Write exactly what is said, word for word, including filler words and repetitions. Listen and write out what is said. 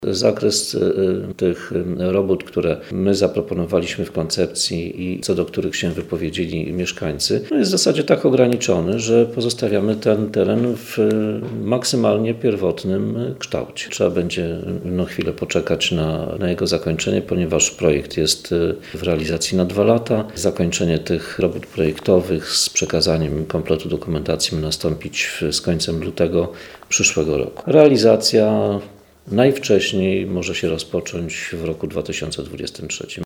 Zakres tych robót, które my zaproponowaliśmy w koncepcji i co do których się wypowiedzieli mieszkańcy, no jest w zasadzie tak ograniczony, że pozostawiamy ten teren w maksymalnie pierwotnym kształcie. Trzeba będzie no, chwilę poczekać na, na jego zakończenie, ponieważ projekt jest w realizacji na dwa lata. Zakończenie tych robót projektowych z przekazaniem kompletu dokumentacji ma nastąpić z końcem lutego przyszłego roku. Realizacja najwcześniej może się rozpocząć w roku dwa tysiące dwudziestym trzecim.